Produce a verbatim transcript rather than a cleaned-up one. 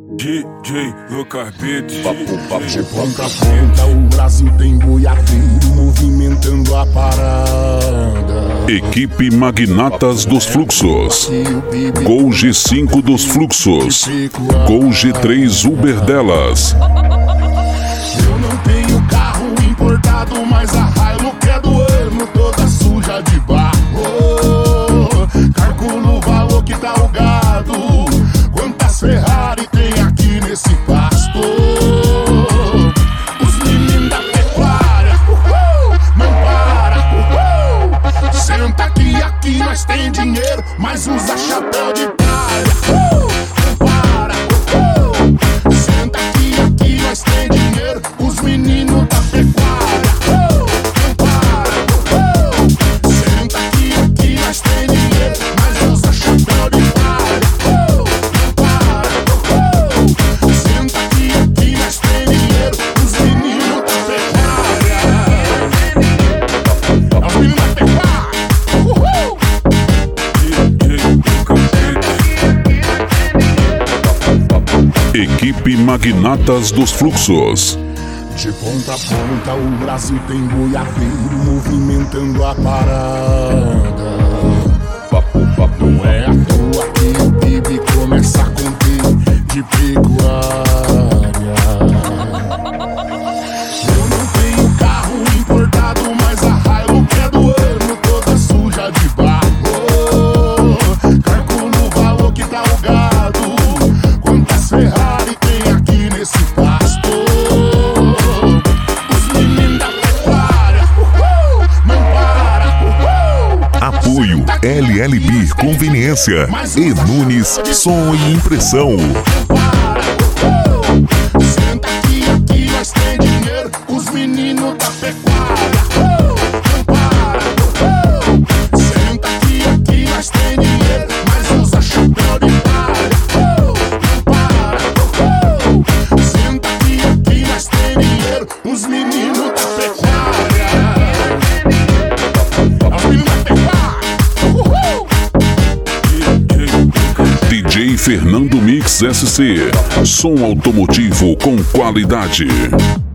D J Lucas Beats, papo, papo, de ponta a ponta, o Brasil tem boiadeiro movimentando a parada. Equipe Magnatas dos Fluxos, Gol G cinco dos Fluxos, Gol G três Uber delas. Eu não tenho carro importado, mas a Hilux é do ano, toda suja de barro. Calculo o valor que tá o gado, quantas Ferrari tem aqui nesse pasto. Os meninos da pecuária, uhul, não para, uhul. Senta aqui, aqui nós tem dinheiro, mas usa chapéu de praia, uhul, não para, uhul. Senta aqui, aqui nós tem dinheiro, os meninos da pecuária, uhul, não para, uhul. Senta aqui, aqui nós tem dinheiro, mas usa chapéu de praia, uhul, não para, uhul. Senta aqui, aqui nós tem dinheiro, os meninos da pecuária. É os meninos da pecuária, uhul. Equipe Magnatas dos Fluxos. De ponta a ponta o Brasil tem boiadeiro movimentando a parada. papo, papo, Não é à toa que o P I B começa a conter de pecuária. Eu não tenho carro importado, mas a Hilux é do ano, toda suja de barro. Calculo o valor que tá o gado, quantas Ferrari tem aqui nesse pasto. Os meninos da pecuária, uhul, não para, uhul. Apoio L L B Conveniência e Nunes Som e Impressão. Senta aqui, aqui nós tem dinheiro, os meninos da pecuária, não para, senta aqui, aqui nós tem dinheiro, mas usa chapéu de praia, não para, senta aqui, aqui nós tem dinheiro, os meninos da pecuária. É os meninos da pecuária, uhul. D J Fernando Mix S C, som automotivo com qualidade.